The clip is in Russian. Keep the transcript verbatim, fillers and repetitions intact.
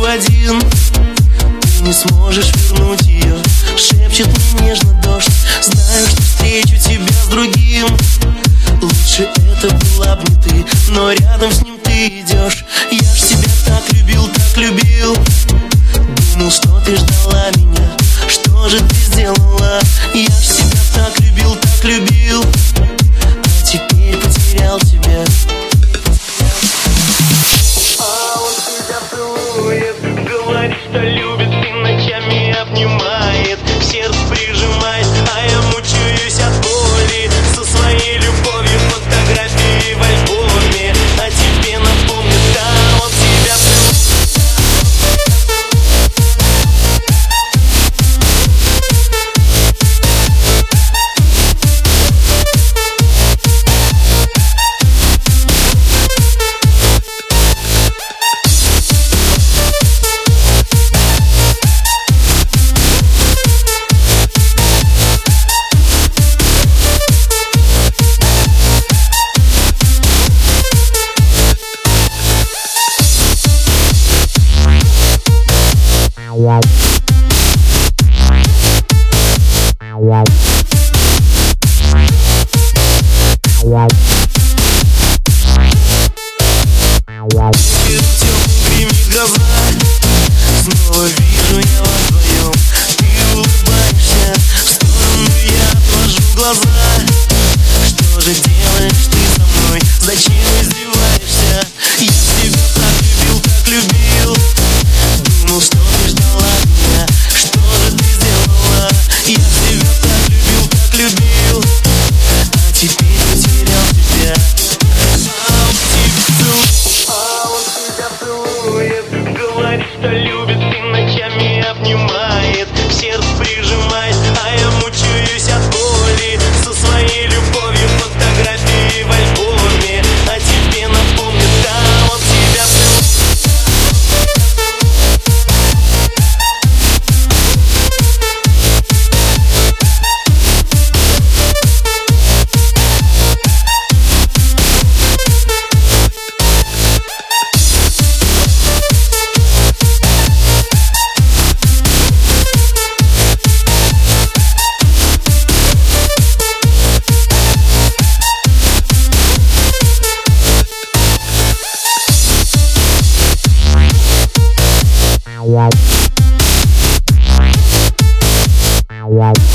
один. Ты не сможешь вернуть ее, шепчет мне нежно дождь. Знаю, что встречу тебя с другим. Лучше это была бы не ты, но рядом с ним ты идешь. Я ж тебя так любил, так любил. Думал, что ты ждала меня. Что же ты сделала? Я ж тебя так любил, так любил. А теперь потерял тебя. А он тебя целует, говорит, что любит, и ночами обнимает, к сердцу прижимает, а я мучаюсь от боли. Со своей любовью фотографии в альбоме, а тебе напомнит, да, он тебя целует. Wow. Wow. Wow. Wow. Гремит глаза, снова вижу я вас вдвоем. Ты улыбаешься, в сторону я отвожу глаза. Что же делаешь ты со мной? Зачем издеваешься? Я тебя так любил, так любил. Думал, что ты ждала меня. Что же ты сделала? Я тебя так любил, так любил. А теперь потерял тебя. А он тебя целует, говорит, что любит, и ночами обнимает, к сердцу прижимает, а я мучаюсь от боли. Со своей любовью фотографии в альбоме, а тебе напомнит, да, он тебя целует. Wow. Wow.